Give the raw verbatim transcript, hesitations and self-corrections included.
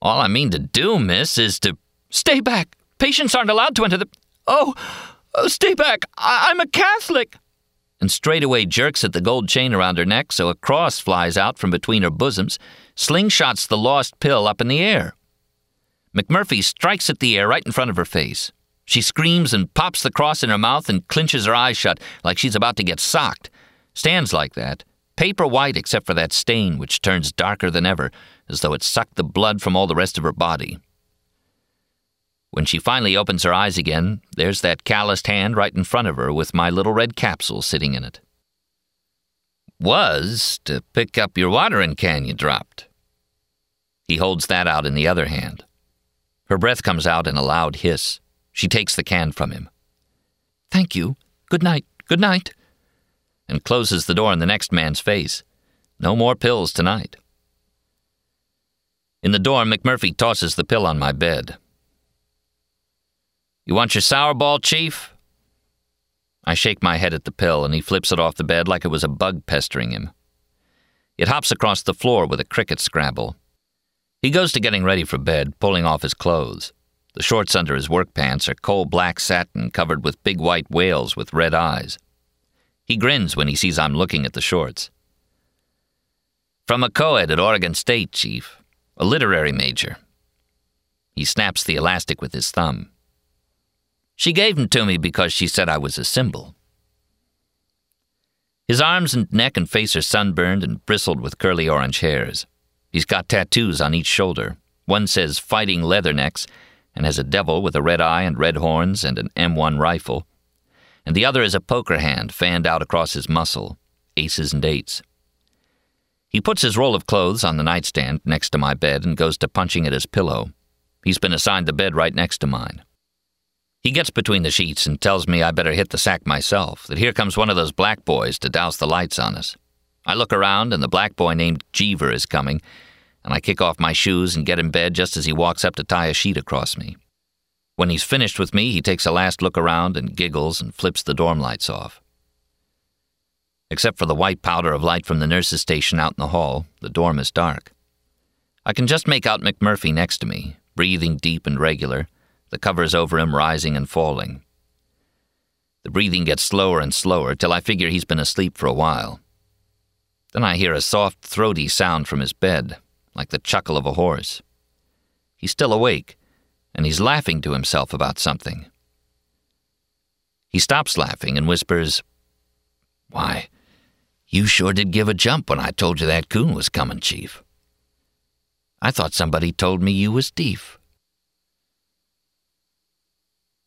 All I mean to do, miss, is to... Stay back! Patients aren't allowed to enter the... Oh, oh stay back! I- I'm a Catholic! And straightaway jerks at the gold chain around her neck so a cross flies out from between her bosoms, slingshots the lost pill up in the air. McMurphy strikes at the air right in front of her face. She screams and pops the cross in her mouth and clinches her eyes shut like she's about to get socked. Stands like that, paper white except for that stain which turns darker than ever, as though it sucked the blood from all the rest of her body. When she finally opens her eyes again, there's that calloused hand right in front of her with my little red capsule sitting in it. Was to pick up your watering can you dropped. He holds that out in the other hand. Her breath comes out in a loud hiss. She takes the can from him. Thank you. Good night. Good night. And closes the door in the next man's face. No more pills tonight. In the door, McMurphy tosses the pill on my bed. You want your sour ball, Chief? I shake my head at the pill, and he flips it off the bed like it was a bug pestering him. It hops across the floor with a cricket scrabble. He goes to getting ready for bed, pulling off his clothes. The shorts under his work pants are coal black satin covered with big white whales with red eyes. He grins when he sees I'm looking at the shorts. From a co-ed at Oregon State, Chief. A literary major. He snaps the elastic with his thumb. She gave him to me because she said I was a symbol. His arms and neck and face are sunburned and bristled with curly orange hairs. He's got tattoos on each shoulder. One says Fighting Leathernecks and has a devil with a red eye and red horns and an M one rifle. And the other is a poker hand fanned out across his muscle, aces and eights. He puts his roll of clothes on the nightstand next to my bed and goes to punching at his pillow. He's been assigned the bed right next to mine. He gets between the sheets and tells me I better hit the sack myself, that here comes one of those black boys to douse the lights on us. I look around and the black boy named Jeever is coming, and I kick off my shoes and get in bed just as he walks up to tie a sheet across me. When he's finished with me, he takes a last look around and giggles and flips the dorm lights off. Except for the white powder of light from the nurse's station out in the hall, the dorm is dark. I can just make out McMurphy next to me, breathing deep and regular, the covers over him rising and falling. The breathing gets slower and slower till I figure he's been asleep for a while. Then I hear a soft, throaty sound from his bed, like the chuckle of a horse. He's still awake, and he's laughing to himself about something. He stops laughing and whispers, "Why, you sure did give a jump when I told you that coon was coming, Chief. I thought somebody told me you was deef."